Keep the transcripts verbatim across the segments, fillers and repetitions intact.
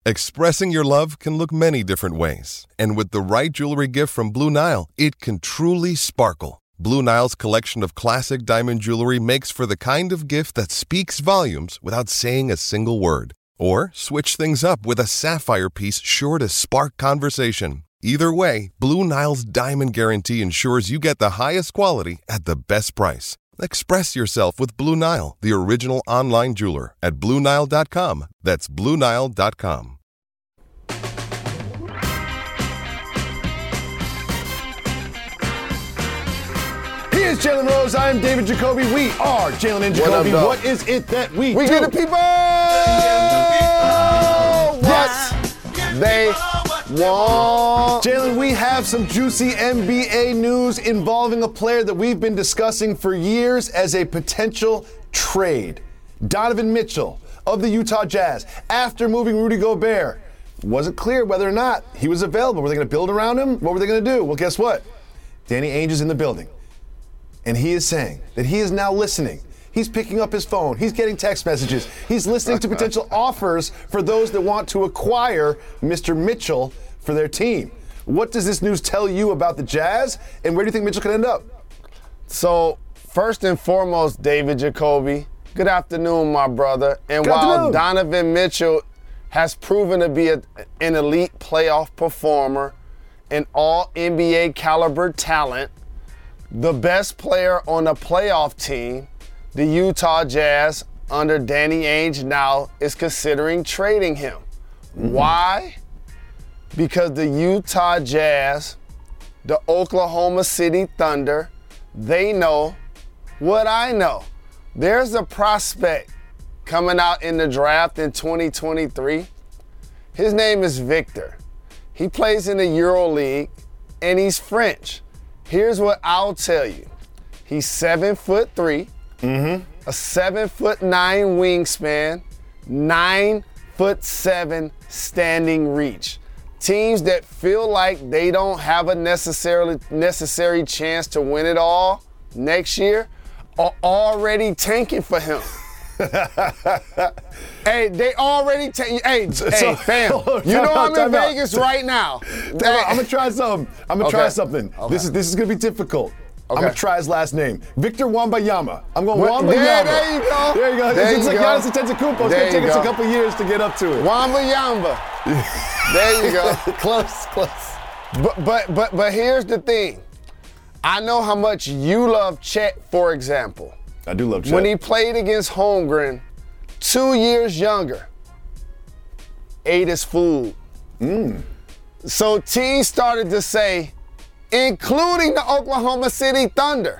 Expressing your love can look many different ways. And with the right jewelry gift from Blue Nile, it can truly sparkle. Blue Nile's collection of classic diamond jewelry makes for the kind of gift that speaks volumes without saying a single word. Or switch things up with a sapphire piece sure to spark conversation. Either way, Blue Nile's Diamond Guarantee ensures you get the highest quality at the best price. Express yourself with Blue Nile, the original online jeweler, at Blue Nile dot com. That's Blue Nile dot com. He is Jalen Rose. I am David Jacoby. We are Jalen and Jacoby. What, up, what is it that we, we do? We get the people yes. what they want. Jalen, we have some juicy N B A news involving a player that we've been discussing for years as a potential trade. Donovan Mitchell of the Utah Jazz. After moving Rudy Gobert, wasn't clear whether or not he was available. Were they going to build around him? What were they going to do? Well, guess what? Danny Ainge is in the building. And he is saying that he is now listening. He's picking up his phone. He's getting text messages. He's listening to potential offers for those that want to acquire Mister Mitchell for their team. What does this news tell you about the Jazz, and where do you think Mitchell could end up? So, first and foremost, David Jacoby, good afternoon, my brother. And good while afternoon. Donovan Mitchell has proven to be a, an elite playoff performer, an all N B A caliber talent, the best player on a playoff team, the Utah Jazz, under Danny Ainge now is considering trading him. Mm-hmm. Why? Because the Utah Jazz, the Oklahoma City Thunder, they know what I know. There's a prospect coming out in the draft in twenty twenty-three. His name is Victor. He plays in the EuroLeague, and he's French. Here's what I'll tell you. He's seven foot three, mm-hmm. a seven foot nine wingspan, nine foot seven standing reach. Teams that feel like they don't have a necessarily necessary chance to win it all next year are already tanking for him. Hey, they already tank. Hey, so, hey, fam. You know I'm in Vegas right now. Hey, I'm gonna try something. I'm gonna okay. try something. Okay. This is this is gonna be difficult. Okay. I'm gonna try his last name, Victor Wembanyama. I'm going Well, Wembanyama. there, there you go. There you go. There it's you like go. Giannis Antetokounmpo. It's There gonna take you us a go. couple years to get up to it. Wembanyama. There you go. Close, close. But but but but here's the thing. I know how much you love Chet, for example. I do love Chet. When he played against Holmgren, two years younger, ate his food. Mm. So teams started to say, including the Oklahoma City Thunder,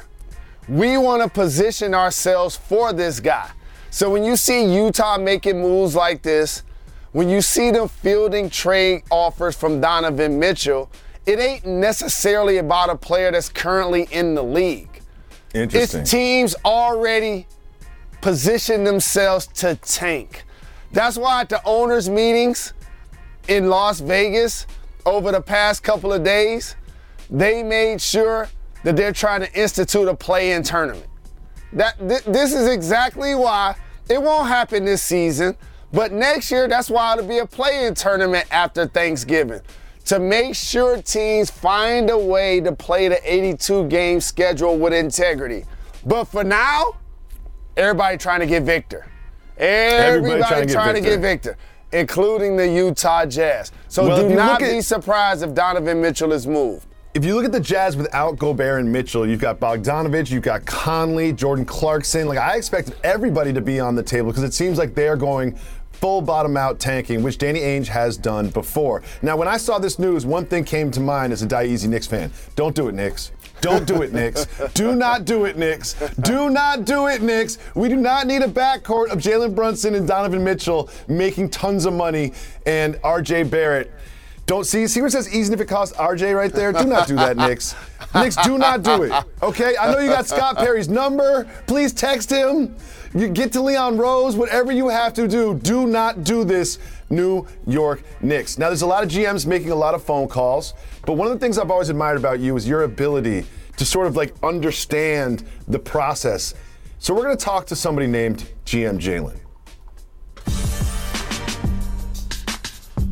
we want to position ourselves for this guy. So when you see Utah making moves like this, when you see them fielding trade offers from Donovan Mitchell, it ain't necessarily about a player that's currently in the league. Interesting. It's teams already position themselves to tank. That's why at the owners' meetings in Las Vegas over the past couple of days, they made sure that they're trying to institute a play-in tournament. That th- this is exactly why it won't happen this season, but next year that's why it'll be a play-in tournament after Thanksgiving, to make sure teams find a way to play the eighty-two game schedule with integrity. But for now, everybody trying to get Victor. Everybody, everybody trying, to, trying get to get Victor, including the Utah Jazz. So well, do not at, be surprised if Donovan Mitchell is moved. If you look at the Jazz without Gobert and Mitchell, you've got Bogdanovich, you've got Conley, Jordan Clarkson. Like, I expected everybody to be on the table because it seems like they're going full bottom-out tanking, which Danny Ainge has done before. Now, when I saw this news, one thing came to mind as a Die Easy Knicks fan. Don't do it, Knicks. Don't do it, Knicks. Do not do it, Knicks. Do not do it, Knicks. We do not need a backcourt of Jalen Brunson and Donovan Mitchell making tons of money and R J Barrett. Don't see, see where it says even if it costs R J right there? Do not do that, Knicks. Knicks, do not do it, okay? I know you got Scott Perry's number. Please text him. You get to Leon Rose, whatever you have to do. Do not do this, New York Knicks. Now, there's a lot of G Ms making a lot of phone calls, but one of the things I've always admired about you is your ability to sort of like understand the process. So we're going to talk to somebody named G M Jalen.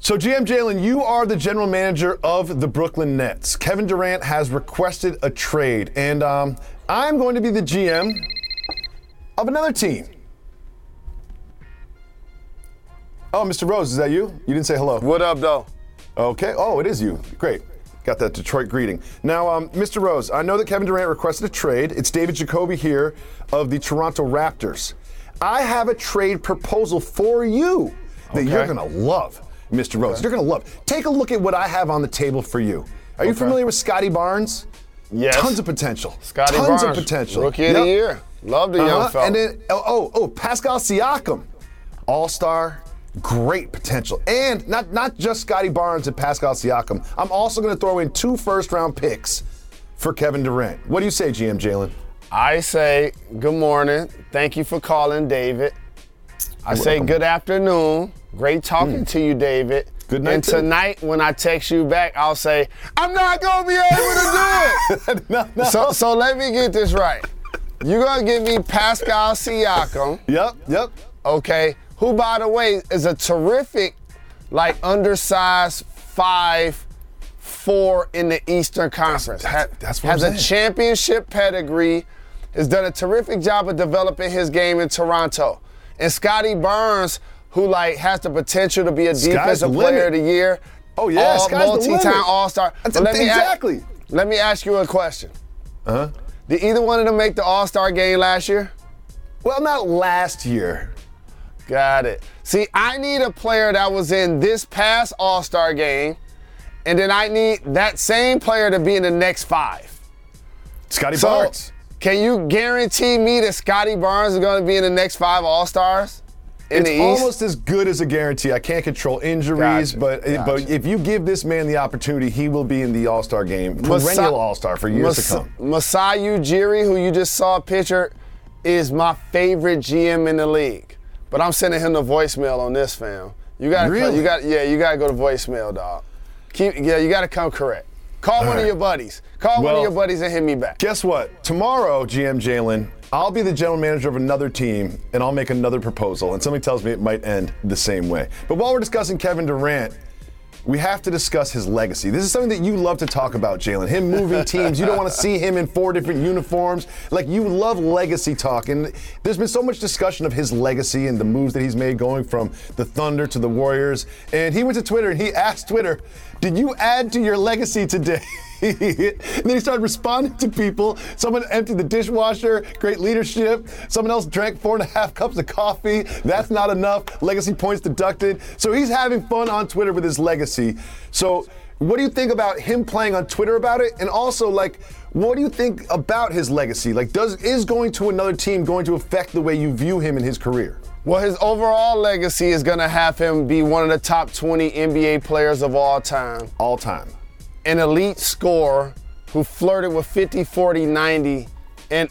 So, G M Jalen, you are the general manager of the Brooklyn Nets. Kevin Durant has requested a trade, and um, I'm going to be the G M of another team. Oh, Mister Rose, is that you? You didn't say hello. What up, though? Okay. Oh, it is you. Great. Got that Detroit greeting. Now, um, Mister Rose, I know that Kevin Durant requested a trade. It's David Jacoby here of the Toronto Raptors. I have a trade proposal for you that Okay. you're going to love, Mister Rose. Okay. You're going to love. Take a look at what I have on the table for you. Are you Okay. familiar with Scotty Barnes? Yes. Tons of potential. Scotty Tons Barnes, of potential. Rookie of Yep. the year. Love the young Uh-huh. fella. And then, oh, oh, oh, Pascal Siakam, all-star, great potential. And not, not just Scotty Barnes and Pascal Siakam. I'm also going to throw in two first-round picks for Kevin Durant. What do you say, G M Jalen? I say good morning. Thank you for calling, David. I You're say welcome. good afternoon. Great talking to you, David. Good night, And too. tonight, when I text you back, I'll say, I'm not going to be able to do it. no, no. So, so let me get this right. You're going to give me Pascal Siakam, Yep, yep. okay, who, by the way, is a terrific, like, undersized five four in the Eastern Conference. that's- Ha- that's what Has I'm a saying. championship pedigree, has done a terrific job of developing his game in Toronto. And Scotty Barnes, who, like, has the potential to be a Sky's the defensive player of limit. the year. Oh, yeah, all, sky's the limit. multi-time All-Star. That's But let me a- exactly. let me ask you a question. Uh-huh. Did either one of them make the All-Star game last year? Well, not last year. Got it. See, I need a player that was in this past All-Star game, and then I need that same player to be in the next five. Scotty So, Barnes. can you guarantee me that Scotty Barnes is going to be in the next five All-Stars in It's the East? almost as good as a guarantee. I can't control injuries, Gotcha, but gotcha. but if you give this man the opportunity, he will be in the All-Star game, Masa- perennial All-Star for years Mas- to come. Masai Ujiri, who you just saw a picture, is my favorite G M in the league. But I'm sending him the voicemail on this, fam. You gotta, Really? you got, yeah, you gotta go to voicemail, dog. Keep, yeah, you gotta come correct. Call one right. of your buddies. Call one Well, of your buddies and hit me back. Guess what? Tomorrow, G M Jalen, I'll be the general manager of another team, and I'll make another proposal. And something tells me it might end the same way. But while we're discussing Kevin Durant, we have to discuss his legacy. This is something that you love to talk about, Jalen. Him moving teams. You don't want to see him in four different uniforms. Like, you love legacy talk. And there's been so much discussion of his legacy and the moves that he's made going from the Thunder to the Warriors. And he went to Twitter and he asked Twitter, did you add to your legacy today? And then he started responding to people. Someone emptied the dishwasher, great leadership. Someone else drank four and a half cups of coffee. That's not enough. Legacy points deducted. So he's having fun on Twitter with his legacy. So what do you think about him playing on Twitter about it? And also, like, what do you think about his legacy? Like, does is going to another team going to affect the way you view him in his career? Well, his overall legacy is gonna have him be one of the top twenty N B A players of all time. All time. An elite scorer who flirted with fifty, forty, ninety, and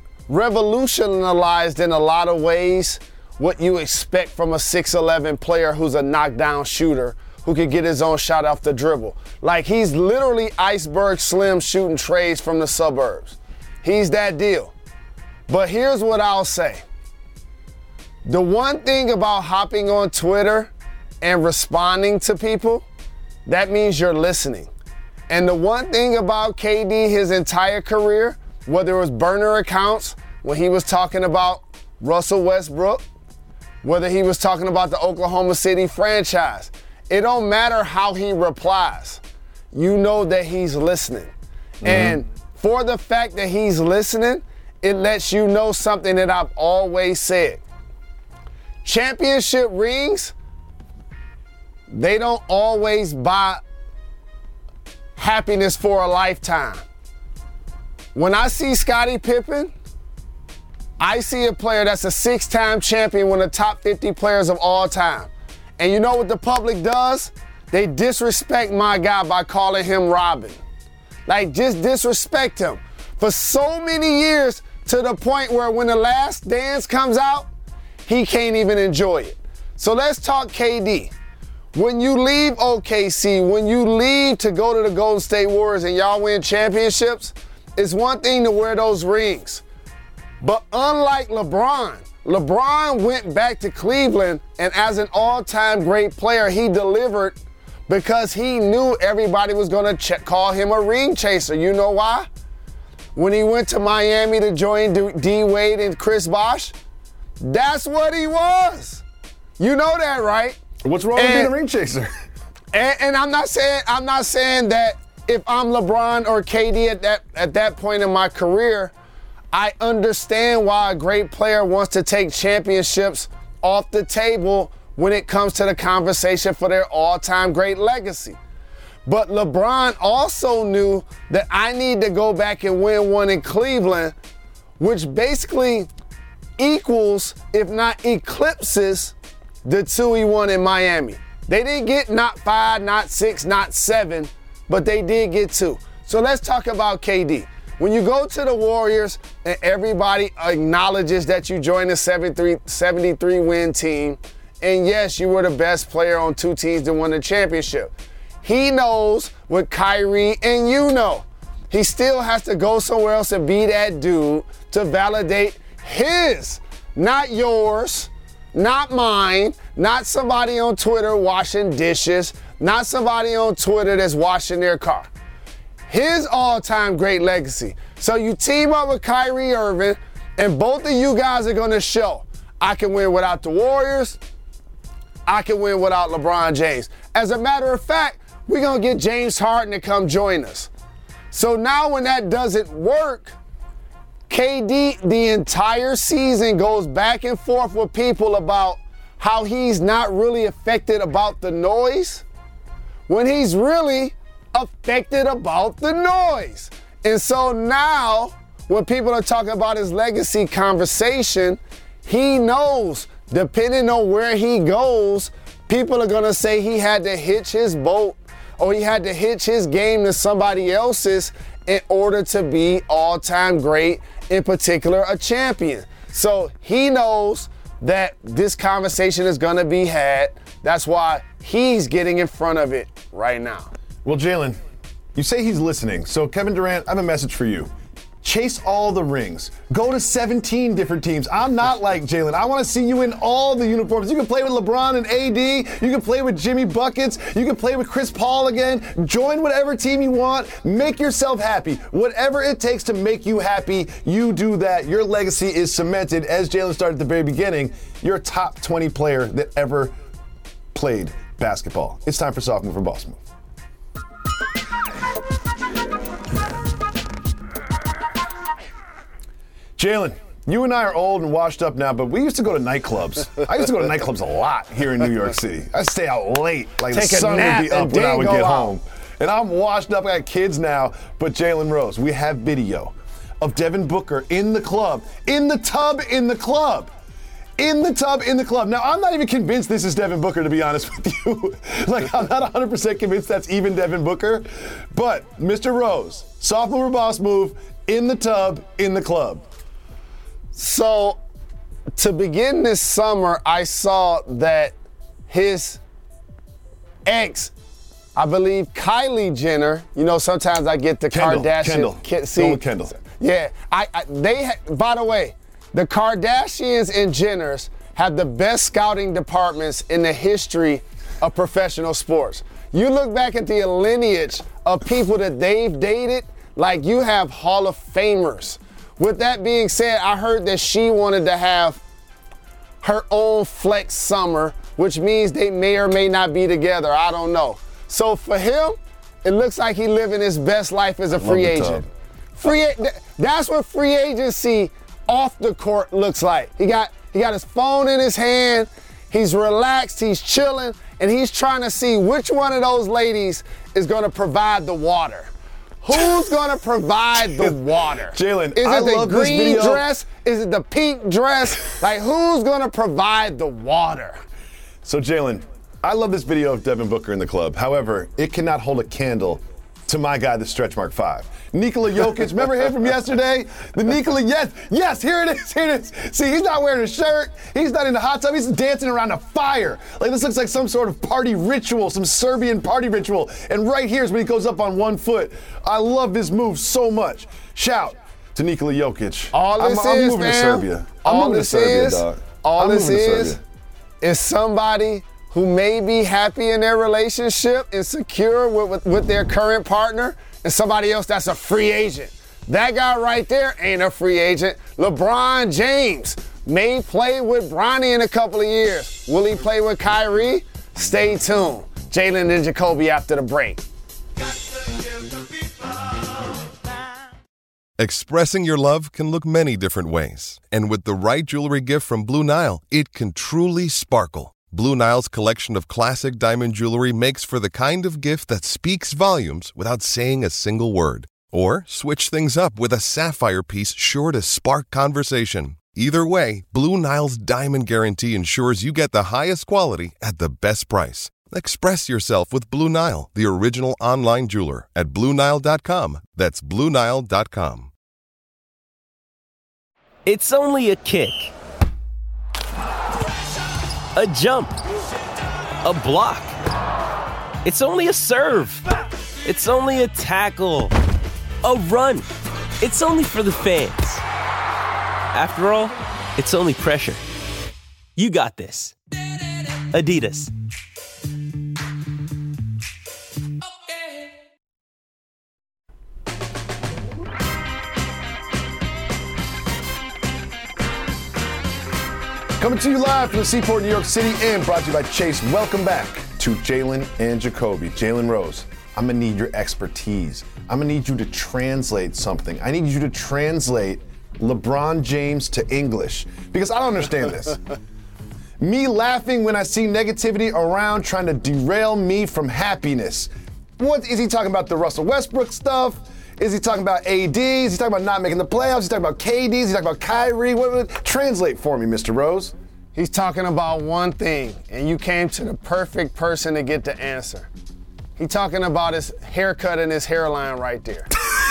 revolutionized in a lot of ways what you expect from a six eleven player who's a knockdown shooter who can get his own shot off the dribble. Like, he's literally Iceberg Slim shooting trays from the suburbs. He's that deal. But here's what I'll say. The one thing about hopping on Twitter and responding to people, that means you're listening. And the one thing about K D his entire career, whether it was burner accounts when he was talking about Russell Westbrook, whether he was talking about the Oklahoma City franchise, it don't matter how he replies. You know that he's listening. Mm-hmm. And for the fact that he's listening, it lets you know something that I've always said. Championship rings, they don't always buy happiness for a lifetime. When I see Scottie Pippen, I see a player that's a six-time champion, one of the top fifty players of all time. And you know what the public does? They disrespect my guy by calling him Robin. Like, just disrespect him. For so many years, to the point where when The Last Dance comes out, he can't even enjoy it. So let's talk K D. When you leave O K C, when you leave to go to the Golden State Warriors and y'all win championships, it's one thing to wear those rings. But unlike LeBron, LeBron went back to Cleveland, and as an all-time great player, he delivered because he knew everybody was going to ch- call him a ring chaser. You know why? When he went to Miami to join D-, D Wade and Chris Bosh, that's what he was. You know that, right? What's wrong and, with being a ring chaser? And, and I'm not saying I'm not saying that if I'm LeBron or K D at that at that point in my career, I understand why a great player wants to take championships off the table when it comes to the conversation for their all-time great legacy. But LeBron also knew that I need to go back and win one in Cleveland, which basically equals, if not eclipses, the two he won in Miami. They didn't get not five, not six, not seven, but they did get two. So let's talk about K D. When you go to the Warriors and everybody acknowledges that you joined a seventy-three win team, and yes, you were the best player on two teams that won the championship. He knows what Kyrie and you know. He still has to go somewhere else and be that dude to validate his, not yours, not mine, not somebody on Twitter washing dishes, not somebody on Twitter that's washing their car. His all-time great legacy. So you team up with Kyrie Irving, and both of you guys are going to show, I can win without the Warriors, I can win without LeBron James. As a matter of fact, we're going to get James Harden to come join us. So now when that doesn't work, K D the entire season goes back and forth with people about how he's not really affected about the noise, when he's really affected about the noise. And so now, when people are talking about his legacy conversation, he knows, depending on where he goes, people are gonna say he had to hitch his boat or he had to hitch his game to somebody else's in order to be all-time great, in particular a champion. So he knows that this conversation is gonna be had. That's why he's getting in front of it right now. Well, Jalen, you say he's listening. So, Kevin Durant, I have a message for you. Chase all the rings. Go to seventeen different teams. I'm not like Jalen. I want to see you in all the uniforms. You can play with LeBron and A D. You can play with Jimmy Buckets. You can play with Chris Paul again. Join whatever team you want. Make yourself happy. Whatever it takes to make you happy, you do that. Your legacy is cemented. As Jalen started at the very beginning, you're a top twenty player that ever played basketball. It's time for Soft Move or Boss Move. Jalen, you and I are old and washed up now, but we used to go to nightclubs. I used to go to nightclubs a lot here in New York City. I'd stay out late, like Take the sun would be up and when I would get out. home. And I'm washed up, I got kids now, but Jalen Rose, we have video of Devin Booker in the club, in the tub in the club. In the tub, in the club. Now, I'm not even convinced this is Devin Booker, to be honest with you. Like, I'm not one hundred percent convinced that's even Devin Booker. But, Mister Rose, Soft Move or Boss Move, in the tub, in the club. So, to begin this summer, I saw that his ex, I believe Kylie Jenner, you know, sometimes I get the Kendall, Kardashian. Kendall. Ki- see, Go with Kendall. Yeah, I, I they ha- by the way, the Kardashians and Jenners have the best scouting departments in the history of professional sports. You look back at the lineage of people that they've dated, like you have Hall of Famers. With that being said, I heard that she wanted to have her own flex summer, which means they may or may not be together. I don't know. So for him, it looks like he's living his best life as a free agent. Free, that's what free agency off the court looks like. He got he got his phone in his hand. He's relaxed. He's chilling, and he's trying to see which one of those ladies is going to provide the water. Who's gonna provide the water? Jalen, is it I the love this green video. dress? Is it the pink dress? Like, who's gonna provide the water? So, Jalen, I love this video of Devin Booker in the club. However, it cannot hold a candle to my guy, the stretch mark five. Nikola Jokic, remember him from yesterday? The Nikola, yes, yes, here it is, here it is. See, he's not wearing a shirt. He's not in the hot tub. He's dancing around a fire. Like, this looks like some sort of party ritual, some Serbian party ritual. And right here is when he goes up on one foot. I love this move so much. Shout to Nikola Jokic. All this I'm, I'm is, moving fam, to Serbia. I'm all moving this to Serbia, is, dog. all I'm this moving to is, Serbia. is somebody who may be happy in their relationship and secure with, with, with their current partner, and somebody else that's a free agent. That guy right there ain't a free agent. LeBron James may play with Bronny in a couple of years. Will he play with Kyrie? Stay tuned. Jalen and Jacoby after the break. Expressing your love can look many different ways. And with the right jewelry gift from Blue Nile, it can truly sparkle. Blue Nile's collection of classic diamond jewelry makes for the kind of gift that speaks volumes without saying a single word. Or switch things up with a sapphire piece sure to spark conversation. Either way, Blue Nile's Diamond Guarantee ensures you get the highest quality at the best price. Express yourself with Blue Nile, the original online jeweler, at Blue Nile dot com. That's Blue Nile dot com. It's only a kick, a jump, a block. It's only a serve. It's only a tackle, a run. It's only for the fans. After all, it's only pressure. You got this. Adidas. Coming to you live from the Seaport, New York City, and brought to you by Chase. Welcome back to Jalen and Jacoby. Jalen Rose, I'm going to need your expertise. I'm going to need you to translate something. I need you to translate LeBron James to English, because I don't understand this. Me laughing when I see negativity around trying to derail me from happiness. What is he talking about? The Russell Westbrook stuff? Is he talking about A D? Is he talking about not making the playoffs? Is he talking about K D? Is he talking about Kyrie? What, what, translate for me, Mister Rose. He's talking about one thing, and you came to the perfect person to get the answer. He's talking about his haircut and his hairline right there.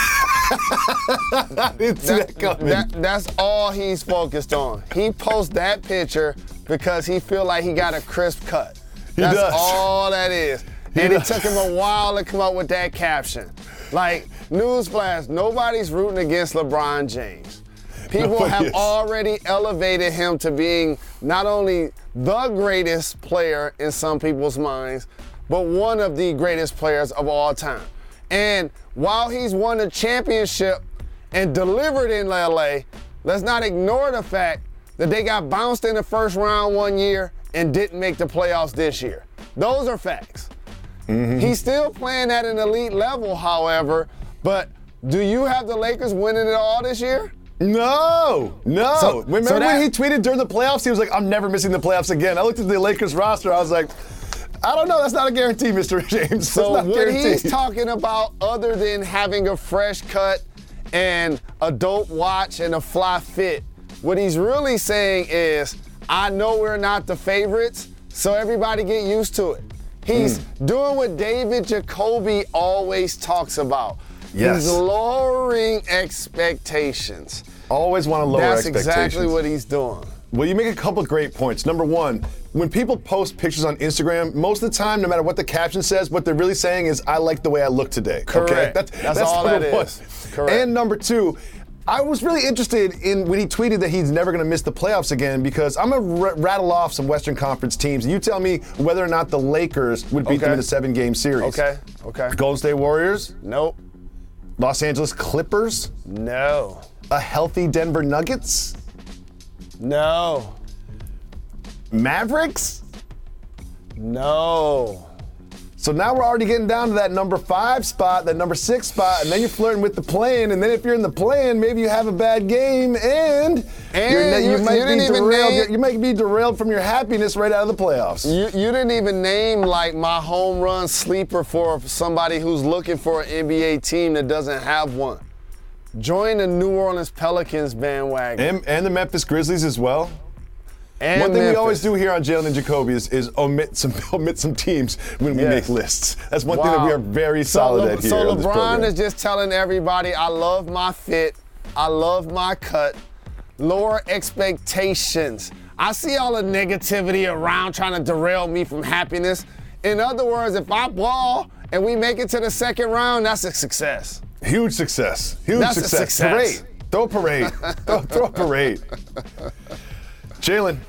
I didn't see that, that coming. That, that's all he's focused on. He posts that picture because he feel like he got a crisp cut. He That's does. all that is. He and does. it took him a while to come up with that caption. Like, newsflash, nobody's rooting against LeBron James. People Nobody have is. already elevated him to being not only the greatest player in some people's minds, but one of the greatest players of all time. And while he's won a championship and delivered in L A, let's not ignore the fact that they got bounced in the first round one year and didn't make the playoffs this year. Those are facts. Mm-hmm. He's still playing at an elite level, however, but do you have the Lakers winning it all this year? No, no. So- Remember so that- when he tweeted during the playoffs? He was like, I'm never missing the playoffs again. I looked at the Lakers roster. I was like, I don't know. That's not a guarantee, Mister James. So That's not what guaranteed. he's talking about, other than having a fresh cut and a dope watch and a fly fit, what he's really saying is, I know we're not the favorites, so everybody get used to it. He's mm. doing what David Jacoby always talks about. Yes. He's lowering expectations. Always want to lower That's expectations. exactly what he's doing. Well, you make a couple of great points. Number one, when people post pictures on Instagram, most of the time, no matter what the caption says, what they're really saying is, I like the way I look today. Correct. Okay? That's, That's all number that one. is. Correct. And number two, I was really interested in when he tweeted that he's never going to miss the playoffs again, because I'm going to r- rattle off some Western Conference teams. You tell me whether or not the Lakers would beat Okay. them in a seven-game series. Okay, okay. Golden State Warriors, Nope. Los Angeles Clippers, No. a healthy Denver Nuggets, No. Mavericks. No. So now we're already getting down to that number five spot, that number six spot, and then you're flirting with the play-in, and then if you're in the play-in, maybe you have a bad game, and, And you're, you- you, might you didn't be even derailed. name- You might be derailed from your happiness right out of the playoffs. You, you didn't even name like my home run sleeper for somebody who's looking for an N B A team that doesn't have one. Join the New Orleans Pelicans bandwagon. And, and the Memphis Grizzlies as well. And One thing Memphis. we always do here on Jalen and Jacoby is, is omit some omit some teams when we Yes. make lists. That's one thing that Wow. we are very So solid Le- at here So on this LeBron program. is just telling everybody, I love my fit, I love my cut, lower expectations. I see all the negativity around trying to derail me from happiness. In other words, if I ball and we make it to the second round, that's a success. Huge success. Huge That's a success. success. Great. Throw a parade. throw, throw a parade. Jalen,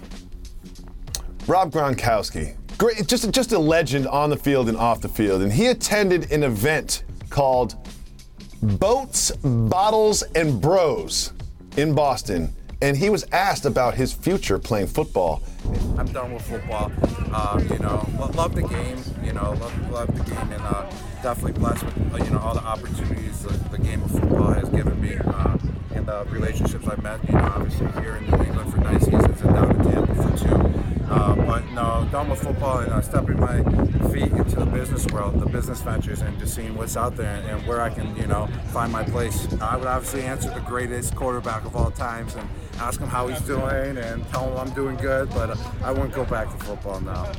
Rob Gronkowski, great, just, just a legend on the field and off the field. And he attended an event called Boats, Bottles, and Bros in Boston. And he was asked about his future playing football. I'm done with football. Uh, you know, lo- love the game. You know, love, love the game, and uh, definitely blessed with uh, you know all the opportunities the, the game of football has given me, uh, and the relationships I've met. You know, obviously here in New England for nine seasons and down in Tampa for two. Uh, but no, done with football and uh, stepping my feet into the business world, the business ventures, and just seeing what's out there and, and where I can, you know, find my place. I would obviously answer the greatest quarterback of all times and ask him how he's doing and tell him I'm doing good, but uh, I wouldn't go back to football now.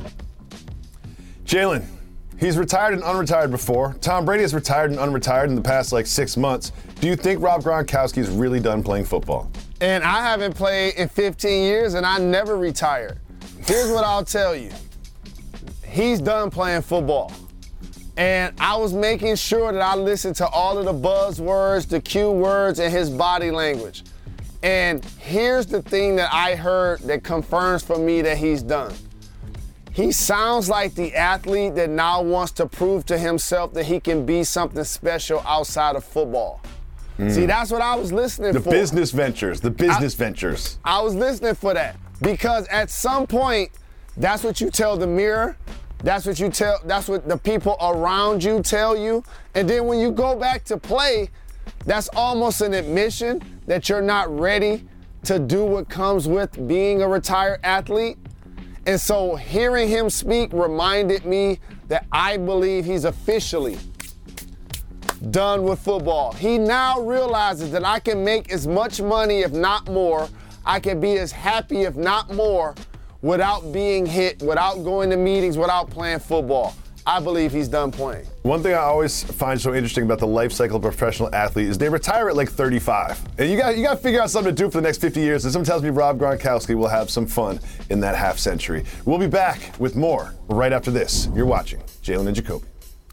Jalen, he's retired and unretired before. Tom Brady has retired and unretired in the past like six months. Do you think Rob Gronkowski is really done playing football? And I haven't played in fifteen years, and I never retired. Here's what I'll tell you. He's done playing football. And I was making sure that I listened to all of the buzzwords, the cue words, and his body language. And here's the thing that I heard that confirms for me that he's done. He sounds like the athlete that now wants to prove to himself that he can be something special outside of football. Mm. See, that's what I was listening the for. The business ventures, the business I, ventures. I was listening for that because at some point, that's what you tell the mirror. That's what you tell, that's what the people around you tell you. And then when you go back to play, that's almost an admission that you're not ready to do what comes with being a retired athlete. And so hearing him speak reminded me that I believe he's officially done with football. He now realizes that I can make as much money, if not more. I can be as happy, if not more, without being hit, without going to meetings, without playing football. I believe he's done playing. One thing I always find so interesting about the life cycle of a professional athlete is they retire at like thirty-five. And you got you got to figure out something to do for the next fifty years. And someone tells me Rob Gronkowski will have some fun in that half century. We'll be back with more right after this. You're watching Jalen and Jacoby.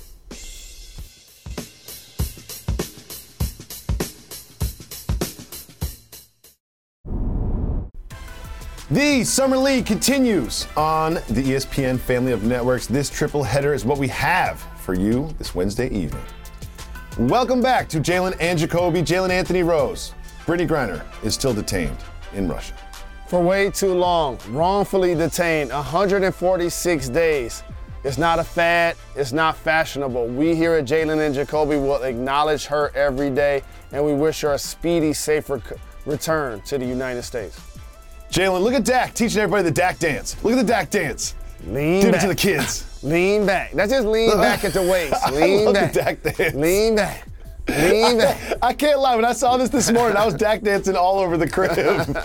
The Summer League continues on the E S P N family of networks. This triple header is what we have for you this Wednesday evening. Welcome back to Jalen and Jacoby. Jalen Anthony Rose. Brittany Griner is still detained in Russia. For way too long, wrongfully detained, one hundred forty-six days. It's not a fad, it's not fashionable. We here at Jalen and Jacoby will acknowledge her every day, and we wish her a speedy, safe rec- return to the United States. Jalen, look at Dak teaching everybody the Dak dance. Look at the Dak dance. Lean Give back. it to the kids. Lean back. That's just lean back at the waist. Lean I love back. the Dak dance. Lean back. Lean back. I, I can't lie. When I saw this this morning, I was Dak dancing all over the crib.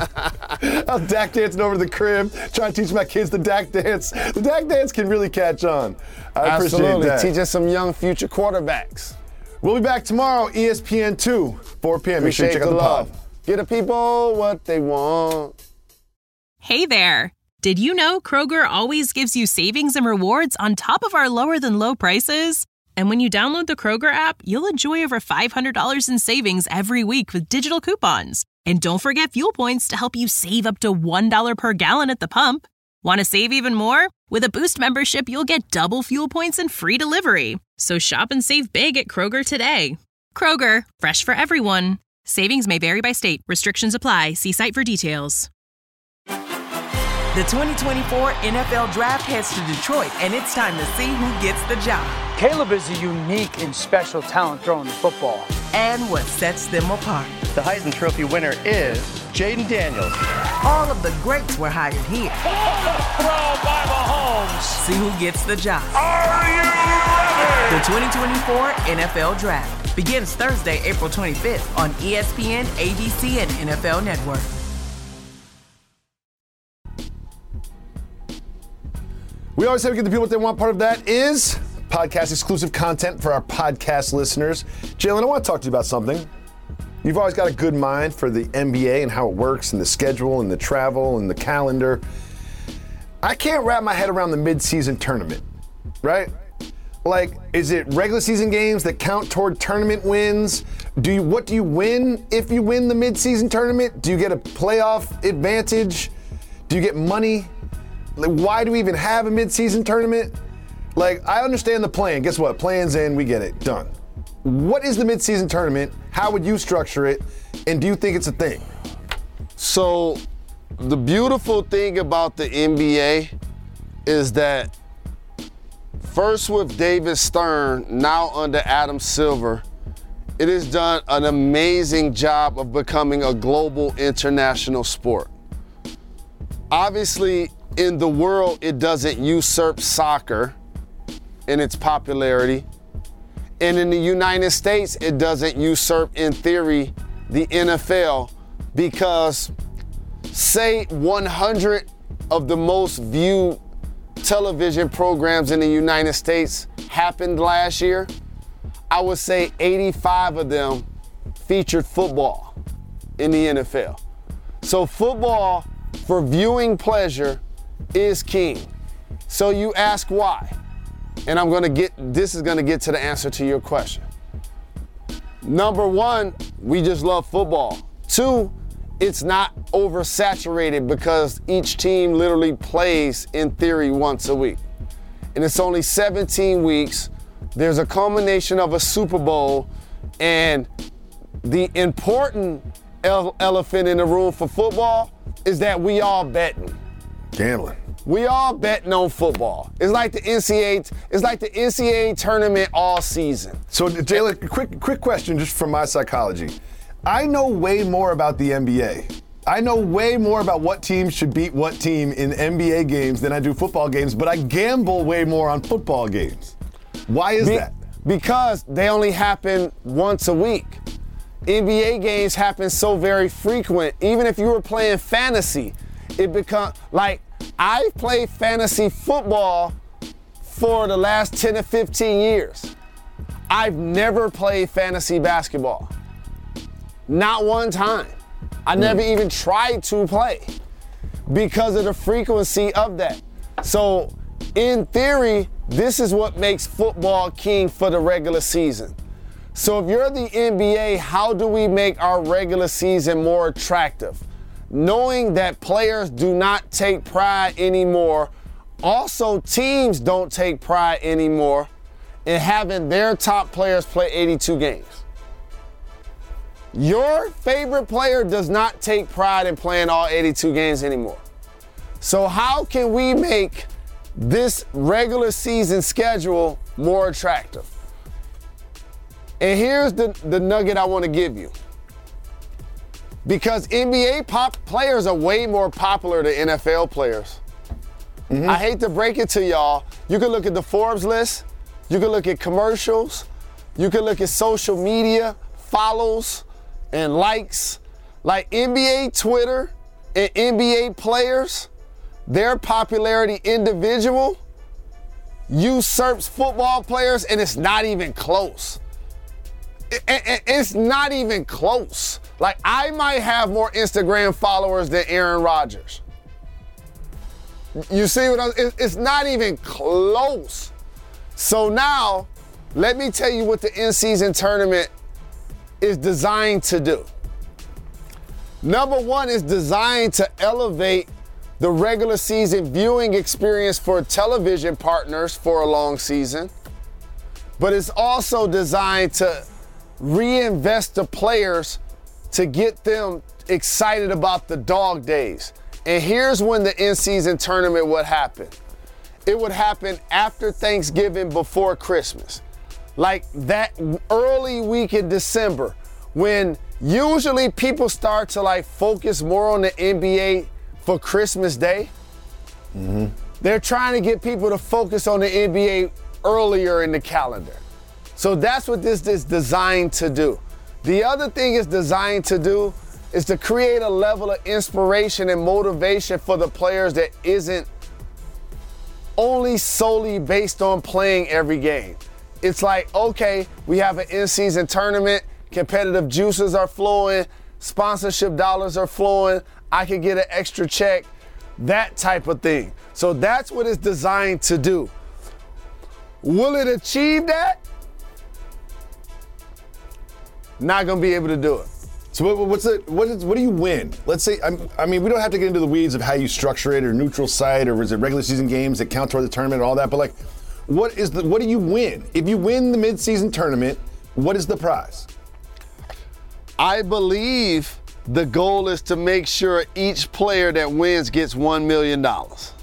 I was Dak dancing over the crib, trying to teach my kids the Dak dance. The Dak dance can really catch on. I Absolutely. appreciate that. Teach us some young future quarterbacks. We'll be back tomorrow, E S P N two, four p.m. Make sure you check out the pod. Get the people what they want. Hey there. Did you know Kroger always gives you savings and rewards on top of our lower than low prices? And when you download the Kroger app, you'll enjoy over five hundred dollars in savings every week with digital coupons. And don't forget fuel points to help you save up to one dollar per gallon at the pump. Want to save even more? With a Boost membership, you'll get double fuel points and free delivery. So shop and save big at Kroger today. Kroger, fresh for everyone. Savings may vary by state. Restrictions apply. See site for details. The twenty twenty-four N F L Draft heads to Detroit, and it's time to see who gets the job. Caleb is a unique and special talent throwing the football. And what sets them apart. The Heisman Trophy winner is Jaden Daniels. All of the greats were hired here. Throw by Mahomes. See who gets the job. Are you ready? The twenty twenty-four N F L Draft begins Thursday, April twenty-fifth on E S P N, A B C, and N F L Network. We always have to give the people what they want. Part of that is podcast exclusive content for our podcast listeners. Jalen, I want to talk to you about something. You've always got a good mind for the N B A and how it works and the schedule and the travel and the calendar. I can't wrap my head around the mid-season tournament, right? Like, is it regular season games that count toward tournament wins? Do you, what do you win if you win the midseason tournament? Do you get a playoff advantage? Do you get money? Like, why do we even have a midseason tournament? Like, I understand the plan. Guess what? Plan's in, we get it. Done. What is the midseason tournament? How would you structure it? And do you think it's a thing? So, the beautiful thing about the N B A is that first with David Stern, now under Adam Silver, it has done an amazing job of becoming a global international sport. Obviously, in the world, it doesn't usurp soccer in its popularity. And in the United States, it doesn't usurp, in theory, the N F L because, say, one hundred of the most viewed television programs in the United States happened last year, I would say eighty-five of them featured football in the N F L. So football, for viewing pleasure, is king. So you ask why? And I'm gonna get, this is gonna get to the answer to your question. Number one, we just love football. Two, it's not oversaturated because each team literally plays, in theory, once a week. And it's only seventeen weeks. There's a culmination of a Super Bowl, and the important ele- elephant in the room for football is that we all betting. Gambling. We all betting on football. It's like the N C A A. It's like the N C A A tournament all season. So, Jalen, quick, quick question, just from my psychology. I know way more about the N B A. I know way more about what team should beat what team in N B A games than I do football games, but I gamble way more on football games. Why is Be- that? Because they only happen once a week. N B A games happen so very frequent. Even if you were playing fantasy, it become like I've played fantasy football for the last ten to fifteen years. I've never played fantasy basketball. Not one time. I never mm. even tried to play because of the frequency of that. So, in theory, this is what makes football king for the regular season. So if you're the N B A, how do we make our regular season more attractive? Knowing that players do not take pride anymore, also teams don't take pride anymore in having their top players play eighty-two games. Your favorite player does not take pride in playing all eighty-two games anymore. So how can we make this regular season schedule more attractive? And here's the, the nugget I want to give you. Because N B A pop players are way more popular than N F L players. Mm-hmm. I hate to break it to y'all. You can look at the Forbes list. You can look at commercials. You can look at social media, follows, and likes. Like N B A Twitter and N B A players, their popularity individual usurps football players, and it's not even close. It's not even close. Like, I might have more Instagram followers than Aaron Rodgers. You see what I'm, it's not even close. So now, let me tell you what the in-season tournament is designed to do. Number one, is designed to elevate the regular season viewing experience for television partners for a long season. But it's also designed to reinvest the players to get them excited about the dog days. And here's when the in-season tournament would happen. It would happen after Thanksgiving, before Christmas. Like that early week in December, when usually people start to like focus more on the N B A for Christmas Day. Mm-hmm. They're trying to get people to focus on the N B A earlier in the calendar. So that's what this is designed to do. The other thing it's designed to do is to create a level of inspiration and motivation for the players that isn't only solely based on playing every game. It's like, okay, we have an in-season tournament, competitive juices are flowing, sponsorship dollars are flowing, I can get an extra check, that type of thing. So that's what it's designed to do. Will it achieve that? not going to be able to do it. So what, what's the what is what do you win? Let's say I'm, I mean we don't have to get into the weeds of how you structure it or neutral site or is it regular season games that count toward the tournament and all that. But like, what is the what do you win if you win the midseason tournament? What is the prize? I believe the goal is to make sure each player that wins gets one million dollars.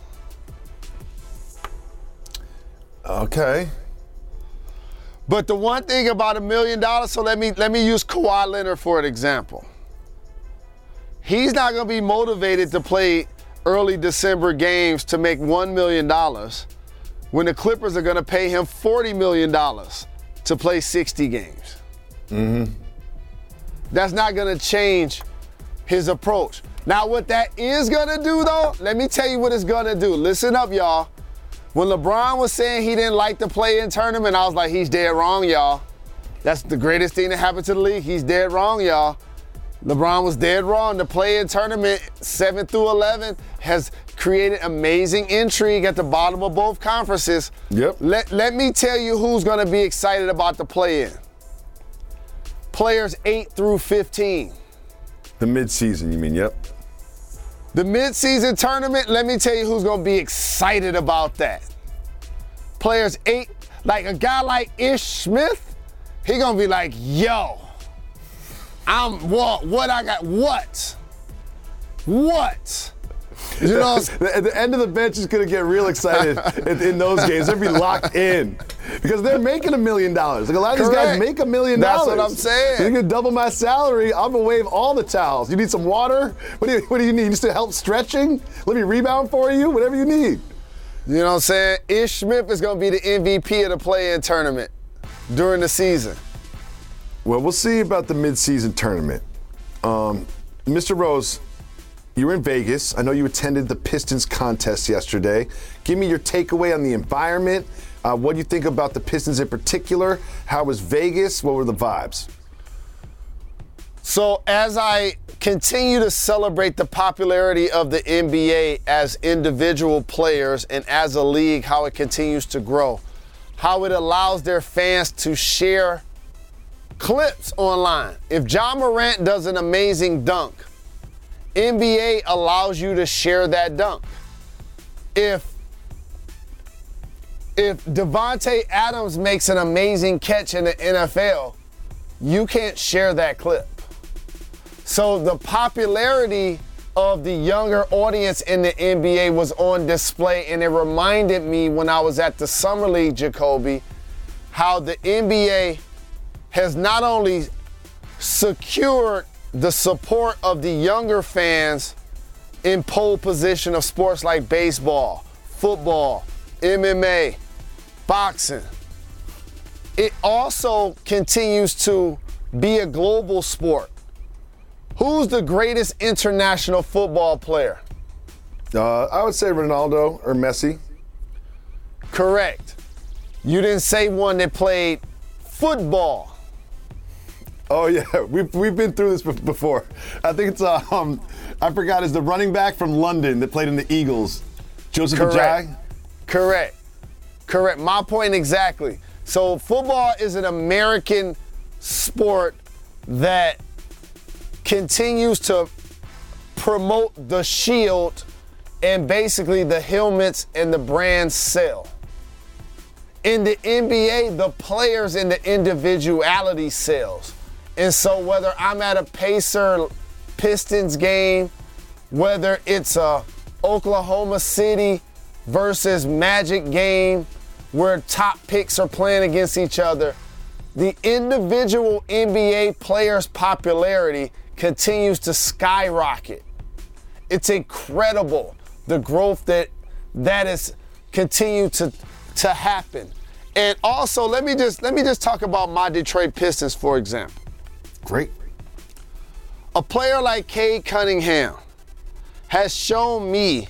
Okay. But the one thing about a million dollars, so let me let me use Kawhi Leonard for an example. He's not going to be motivated to play early December games to make one million dollars when the Clippers are going to pay him forty million dollars to play sixty games. Mm-hmm. That's not going to change his approach. Now, what that is going to do, though, let me tell you what it's going to do. Listen up, y'all. When LeBron was saying he didn't like the play-in tournament, I was like, he's dead wrong, y'all. That's the greatest thing that happened to the league. He's dead wrong, y'all. LeBron was dead wrong. The play-in tournament, seven through eleven, has created amazing intrigue at the bottom of both conferences. Yep. Let, let me tell you who's going to be excited about the play-in. Players eight through fifteen. The midseason, you mean? Yep. The midseason tournament, let me tell you who's going to be excited about that. Players eight, like a guy like Ish Smith, he going to be like, yo, I'm what? What I got? What? What? You know, at the end of the bench is going to get real excited in, in those games. They'll be locked in because they're making a million dollars. Like a lot of these guys make a million dollars. That's what I'm saying. You're going to double my salary. I'm going to waive all the towels. You need some water? What do you, what do you need? Just to help stretching? Let me rebound for you? Whatever you need. You know what I'm saying? Ish Smith is going to be the M V P of the play-in tournament during the season. Well, we'll see about the midseason tournament. Um, Mister Rose, you were in Vegas. I know you attended the Pistons contest yesterday. Give me your takeaway on the environment. Uh, what do you think about the Pistons in particular? How was Vegas? What were the vibes? So as I continue to celebrate the popularity of the N B A as individual players and as a league, how it continues to grow, how it allows their fans to share clips online. If Ja Morant does an amazing dunk, N B A allows you to share that dunk. If if Devontae Adams makes an amazing catch in the N F L, you can't share that clip. So the popularity of the younger audience in the N B A was on display, and it reminded me when I was at the Summer League, Jacoby, how the N B A has not only secured the support of the younger fans in pole position of sports like baseball, football, M M A, boxing. It also continues to be a global sport. Who's the greatest international football player? Uh, I would say Ronaldo or Messi. Correct. You didn't say one that played football. Oh yeah, we've we've been through this before. I think it's uh, um, I forgot, it's the running back from London that played in the Eagles, Joseph Correct. Ajayi. Correct. Correct. My point exactly. So football is an American sport that continues to promote the shield and basically the helmets and the brand sell. In the N B A, the players and the individuality sells. And so whether I'm at a Pacer Pistons game, whether it's a Oklahoma City versus Magic game where top picks are playing against each other, the individual N B A players' popularity continues to skyrocket. It's incredible the growth that that is continued to to happen. And also, let me just let me just talk about my Detroit Pistons, for example. Great. A player like Cade Cunningham has shown me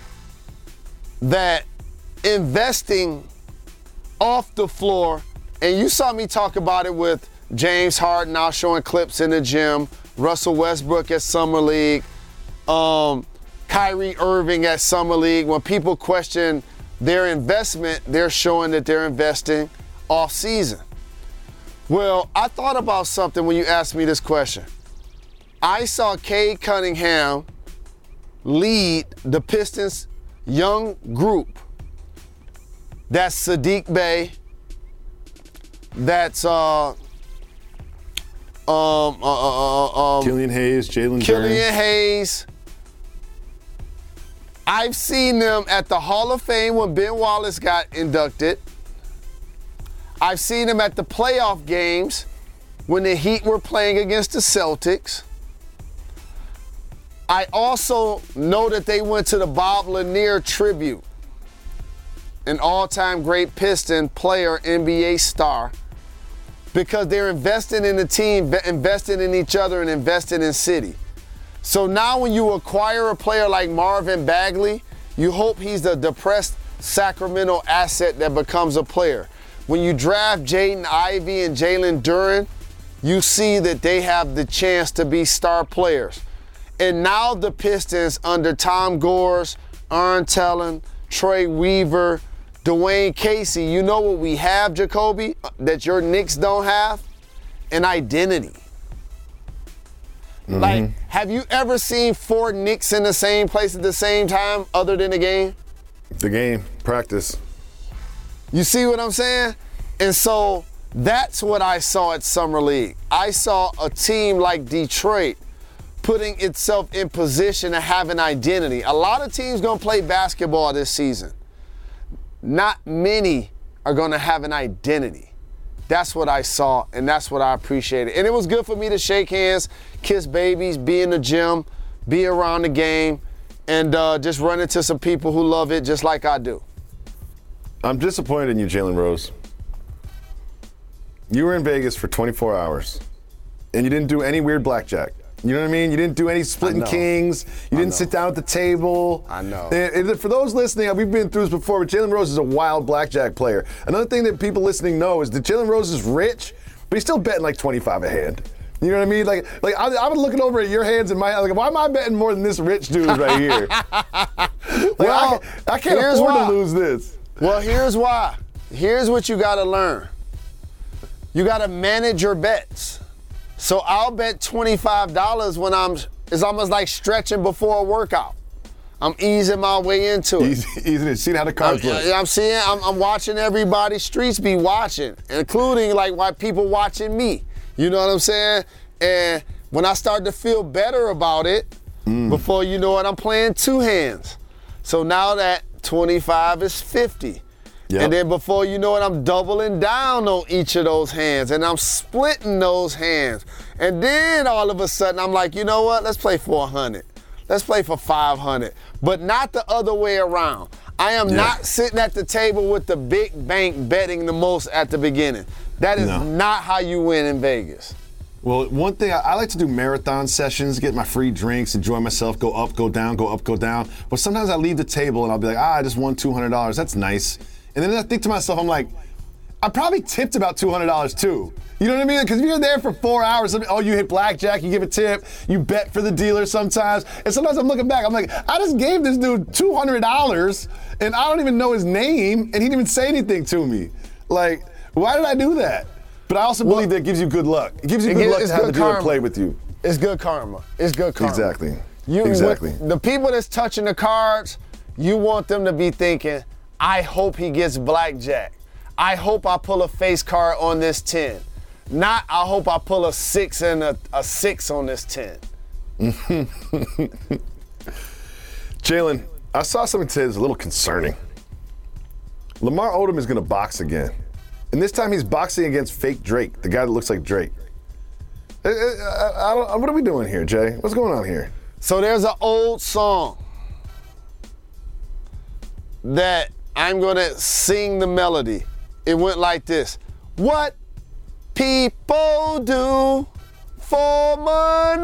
that investing off the floor, and you saw me talk about it with James Harden now showing clips in the gym, Russell Westbrook at Summer League, um, Kyrie Irving at Summer League. When people question their investment, they're showing that they're investing off season. Well, I thought about something when you asked me this question. I saw Cade Cunningham lead the Pistons' young group. That's Sadiq Bey. That's uh, um, uh, uh, uh, um, Killian Hayes, Jalen Killian Duren. Hayes. I've seen them at the Hall of Fame when Ben Wallace got inducted. I've seen them at the playoff games when the Heat were playing against the Celtics. I also know that they went to the Bob Lanier tribute, an all-time great Piston player, N B A star, because they're investing in the team, investing in each other, and investing in city. So now when you acquire a player like Marvin Bagley, you hope he's the depressed Sacramento asset that becomes a player. When you draft Jaden Ivey and Jalen Duren, you see that they have the chance to be star players. And now the Pistons under Tom Gores, Aaron Tellin, Trey Weaver, Dwayne Casey, you know what we have, Jacoby, that your Knicks don't have? An identity. Mm-hmm. Like, have you ever seen four Knicks in the same place at the same time other than the game? The game, practice. You see what I'm saying? And so that's what I saw at Summer League. I saw a team like Detroit putting itself in position to have an identity. A lot of teams going to play basketball this season. Not many are going to have an identity. That's what I saw, and that's what I appreciated. And it was good for me to shake hands, kiss babies, be in the gym, be around the game, and uh, just run into some people who love it just like I do. I'm disappointed in you, Jalen Rose. You were in Vegas for twenty-four hours, and you didn't do any weird blackjack. You know what I mean? You didn't do any splitting kings. You didn't sit down at the table. I know. And, and for those listening, we've been through this before, but Jalen Rose is a wild blackjack player. Another thing that people listening know is that Jalen Rose is rich, but he's still betting like twenty-five a hand. You know what I mean? Like, like I, I was looking over at your hands and my like, why am I betting more than this rich dude right here? like, well, I, I can't afford why. to lose this. Well, here's why. Here's what you got to learn. You got to manage your bets. So I'll bet twenty-five dollars when I'm, it's almost like stretching before a workout. I'm easing my way into it. Easy, easy to see how the cards I'm, look. I'm seeing, I'm, I'm watching everybody, streets be watching, including like why people watching me. You know what I'm saying? And when I start to feel better about it, mm. before you know it, I'm playing two hands. So now that twenty-five is fifty. Yep. And then before you know it, I'm doubling down on each of those hands, and I'm splitting those hands. And then all of a sudden, I'm like, you know what? Let's play four hundred. Let's play for five hundred. But not the other way around. I am yeah. not sitting at the table with the big bank betting the most at the beginning. That is no. not how you win in Vegas. Well, one thing, I, I like to do marathon sessions, get my free drinks, enjoy myself, go up, go down, go up, go down. But sometimes I leave the table and I'll be like, ah, I just won two hundred dollars. That's nice. And then I think to myself, I'm like, I probably tipped about two hundred dollars too. You know what I mean? Because if you're there for four hours, oh, you hit blackjack, you give a tip, you bet for the dealer sometimes. And sometimes I'm looking back, I'm like, I just gave this dude two hundred dollars and I don't even know his name and he didn't even say anything to me. Like, why did I do that? But I also believe well, that it gives you good luck. It gives you good luck to have the dealer karma. play with you. It's good karma. It's good karma. Exactly. You, exactly. The people that's touching the cards, you want them to be thinking, I hope he gets blackjack. I hope I pull a face card on this ten. Not, I hope I pull a six and a, a six on this ten. Jalen, I saw something today that's a little concerning. Lamar Odom is going to box again. And this time he's boxing against fake Drake, the guy that looks like Drake. I, I, I don't, what are we doing here, Jay? What's going on here? So there's an old song that I'm going to sing the melody. It went like this. What people do for money.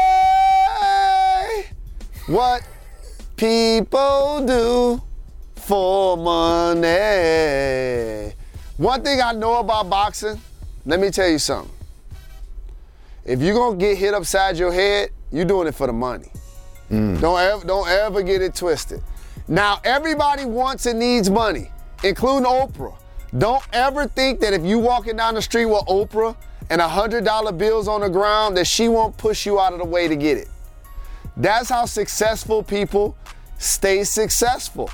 What people do for money. One thing I know about boxing, let me tell you something. If you're going to get hit upside your head, you're doing it for the money. Mm. Don't ever, don't ever get it twisted. Now, everybody wants and needs money, including Oprah. Don't ever think that if you walking down the street with Oprah and one hundred dollar bills on the ground that she won't push you out of the way to get it. That's how successful people stay successful.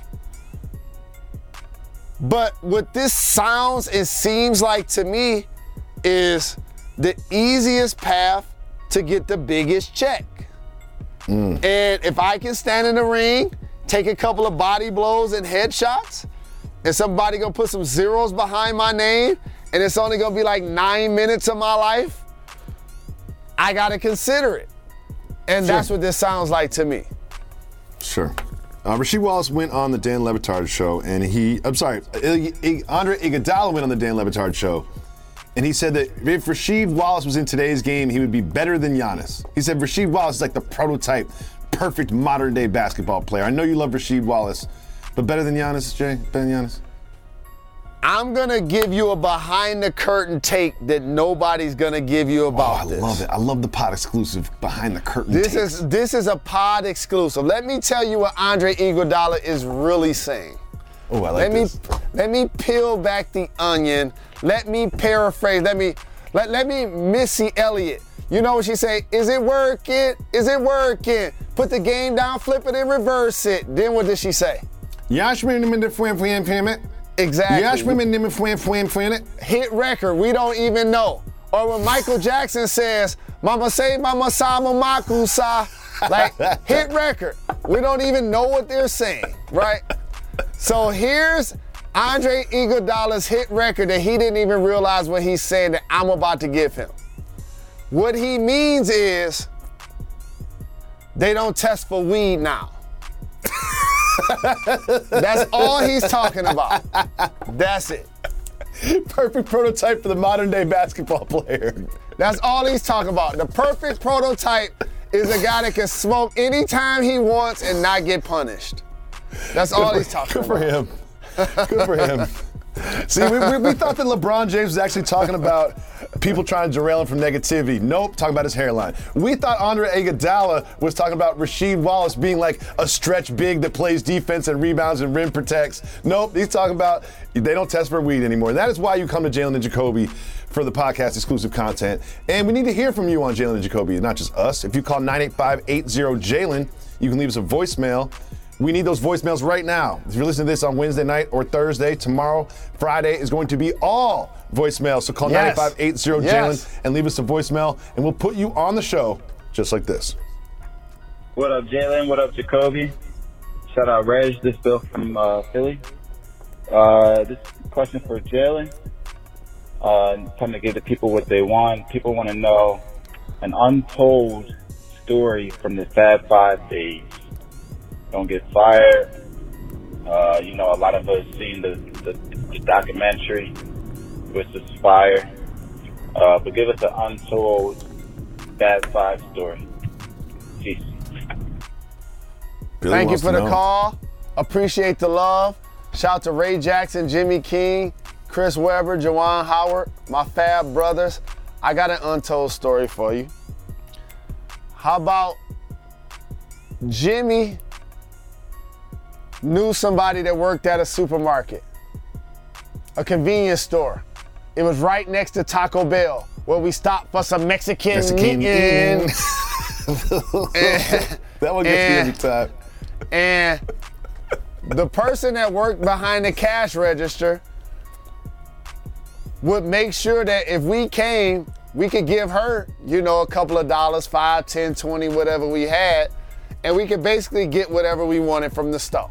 But what this sounds and seems like to me is the easiest path to get the biggest check. Mm. And if I can stand in the ring, take a couple of body blows and headshots, and somebody gonna put some zeros behind my name, and it's only gonna be like nine minutes of my life, I gotta consider it. And sure. That's what this sounds like to me. Sure. Uh, Rasheed Wallace went on the Dan Le Batard show, and he, I'm sorry, I, I, Andre Iguodala went on the Dan Le Batard show, and he said that if Rasheed Wallace was in today's game, he would be better than Giannis. He said Rasheed Wallace is like the prototype, perfect modern-day basketball player. I know you love Rasheed Wallace, but better than Giannis, Jay? Better than Giannis? I'm going to give you a behind-the-curtain take that nobody's going to give you about oh, I this. I love it. I love the pod exclusive behind-the-curtain This takes. is this is a pod exclusive. Let me tell you what Andre Iguodala is really saying. Oh, I like let this. Me, let me peel back the onion. Let me paraphrase. Let me let, let me Missy Elliott. You know what she say? Is it working? Is it working? Put the game down, flip it, and reverse it. Then what did she say? Exactly. Hit record, we don't even know. Or when Michael Jackson says, Mama say, Mama sa, Mama kusa, like hit record, we don't even know what they're saying, right? So here's Andre Iguodala's hit record that he didn't even realize what he's saying that I'm about to give him. What he means is they don't test for weed now. That's all he's talking about. That's it. Perfect prototype for the modern day basketball player. That's all he's talking about. The perfect prototype is a guy that can smoke anytime he wants and not get punished. That's all for, he's talking good about. Good for him. Good for him. See, we, we, we thought that LeBron James was actually talking about people trying to derail him from negativity. Nope, talking about his hairline. We thought Andre Iguodala was talking about Rasheed Wallace being like a stretch big that plays defense and rebounds and rim protects. Nope, he's talking about they don't test for weed anymore. And that is why you come to Jalen and Jacoby for the podcast exclusive content. And we need to hear from you on Jalen and Jacoby, not just us. If you call nine eight five, eight zero, Jalen, you can leave us a voicemail. We need those voicemails right now. If you're listening to this on Wednesday night or Thursday, tomorrow, Friday is going to be all voicemails. So call yes. nine eight five, eight zero, yes. Jalen and leave us a voicemail, and we'll put you on the show just like this. What up, Jalen? What up, Jacoby? Shout out, Reg. This Bill from uh, Philly. Uh, this question for Jalen. Uh, time to give the people what they want. People want to know an untold story from the Fab Five days. Don't get fired. Uh, you know, a lot of us seen the, the, the documentary, which is fire. Uh, but give us an untold Fab Five story. Peace. Billy Thank you for the know. call. Appreciate the love. Shout out to Ray Jackson, Jimmy King, Chris Webber, Juwan Howard, my Fab brothers. I got an untold story for you. How about Jimmy knew somebody that worked at a supermarket, a convenience store. It was right next to Taco Bell, where we stopped for some Mexican, Mexican eating. That one gets me every time. And the person that worked behind the cash register would make sure that if we came, we could give her, you know, a couple of dollars, five, ten, twenty, whatever we had, and we could basically get whatever we wanted from the store.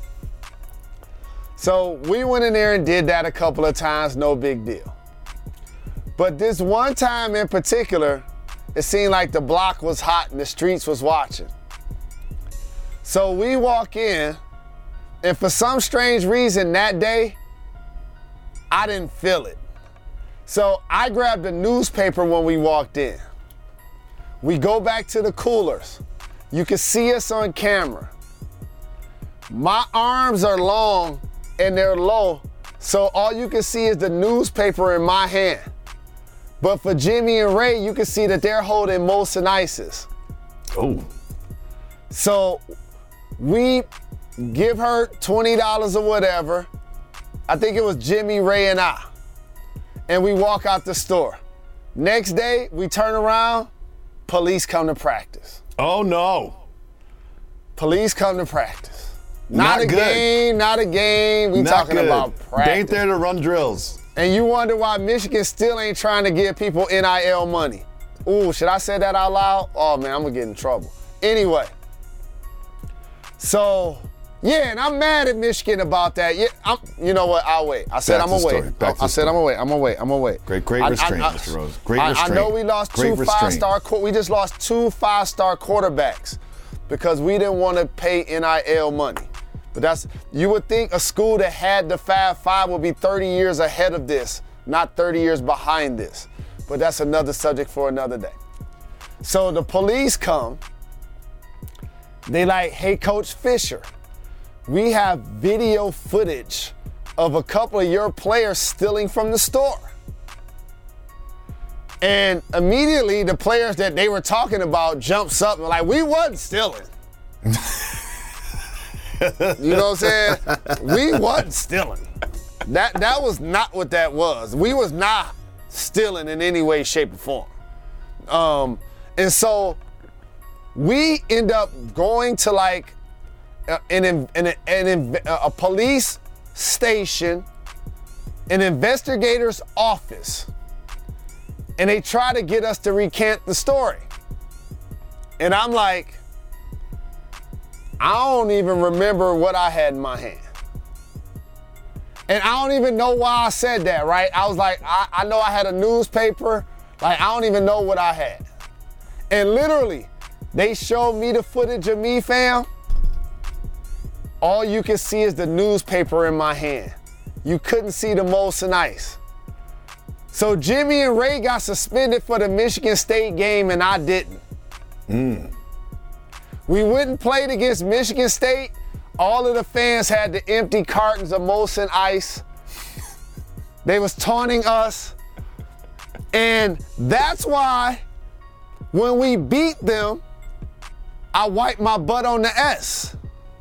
So we went in there and did that a couple of times, no big deal. But this one time in particular, it seemed like the block was hot and the streets was watching. So we walk in, and for some strange reason that day, I didn't feel it. So I grabbed a newspaper when we walked in. We go back to the coolers. You can see us on camera. My arms are long and they're low, so all you can see is the newspaper in my hand. But for Jimmy and Ray, you can see that they're holding Molson Ices. Oh. So we give her twenty dollars or whatever, I think it was Jimmy, Ray, and I. And we walk out the store. Next day, we turn around, police come to practice. Oh, no. Police come to practice. Not, Not a good. game, not a game. We Not talking good. about practice. They ain't there to run drills. And you wonder why Michigan still ain't trying to give people N I L money. Ooh, should I say that out loud? Oh, man, I'm going to get in trouble. Anyway, so, yeah, and I'm mad at Michigan about that. Yeah, I'm, you know what? I'll wait. I said Back I'm to going the to story. wait. Back to I the said story. I'm going to wait. I'm going to wait. I'm going to wait. Great, great I- I- restraint, I- Mister Rose. Great I, restraint. I know we lost Great two restraint. five-star – we just lost two five-star quarterbacks because we didn't want to pay N I L money. But that's – you would think a school that had the Fab Five would be thirty years ahead of this, not thirty years behind this. But that's another subject for another day. So the police come. They like, hey, Coach Fisher, we have video footage of a couple of your players stealing from the store. And immediately the players that they were talking about jumps up and like, we wasn't stealing. You know what I'm saying? We wasn't stealing. That that was not what that was. We was not stealing in any way, shape, or form. Um, and so we end up going to like uh, an, an, an, an, a police station, an investigator's office, and they try to get us to recant the story. And I'm like, I don't even remember what I had in my hand. And I don't even know why I said that, right? I was like, I, I know I had a newspaper. Like, I don't even know what I had. And literally, they showed me the footage of me, fam. All you can see is the newspaper in my hand. You couldn't see the Molson Ice. So Jimmy and Ray got suspended for the Michigan State game and I didn't. Mm. We went and played against Michigan State. All of the fans had the empty cartons of Molson Ice. They was taunting us. And that's why when we beat them, I wiped my butt on the S.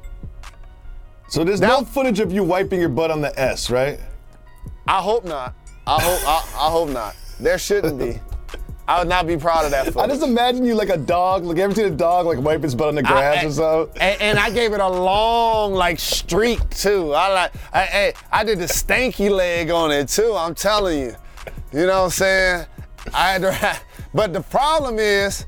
So there's Now- no footage of you wiping your butt on the S, right? I hope not. I hope I, I hope not. There shouldn't be. I would not be proud of that footage. I just imagine you like a dog, like ever seen a dog like wipe his butt on the grass I- or something? And, and I gave it a long like streak too. I like I, I, I did the stanky leg on it too. I'm telling you. You know what I'm saying? I had to, but the problem is,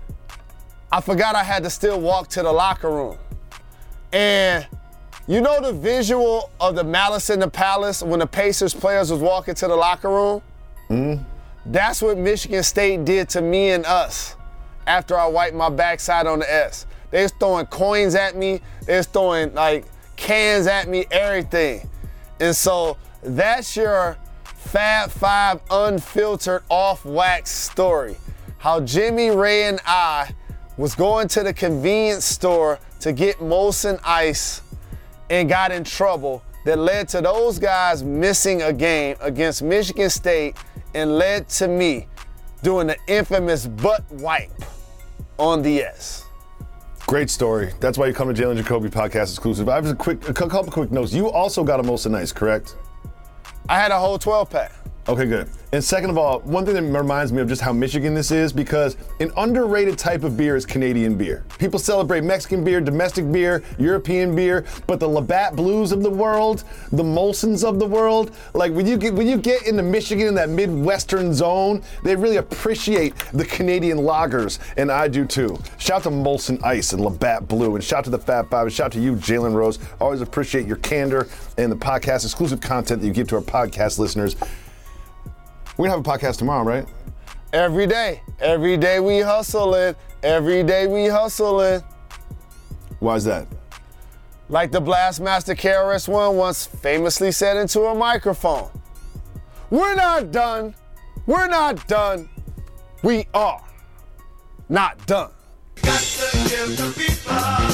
I forgot I had to still walk to the locker room. And you know the visual of the Malice in the Palace when the Pacers players was walking to the locker room? Mm. That's what Michigan State did to me and us after I wiped my backside on the S. They was throwing coins at me. They was throwing like cans at me, everything. And so that's your Fab Five unfiltered off-wax story. How Jimmy, Ray, and I was going to the convenience store to get Molson Ice and got in trouble that led to those guys missing a game against Michigan State and led to me doing the infamous butt wipe on the S. Great story. That's why you come to Jalen Jacoby podcast exclusive. I have a quick, a couple quick notes. You also got a Molson Ice, correct? I had a whole twelve pack. Okay, good. And second of all, one thing that reminds me of just how Michigan this is, because an underrated type of beer is Canadian beer. People celebrate Mexican beer, domestic beer, European beer, but the Labatt Blues of the world, the Molsons of the world, like when you get when you get into Michigan in that Midwestern zone, they really appreciate the Canadian lagers, and I do too. Shout to Molson Ice and Labatt Blue, and shout to the Fab Five, and shout to you, Jalen Rose. Always appreciate your candor and the podcast exclusive content that you give to our podcast listeners. We're gonna have a podcast tomorrow, right? Every day. Every day we hustling. Every day we hustling. Why is that? Like the Blastmaster K R S One once famously said into a microphone. We're not done. We're not done. We are not done. Got to give the people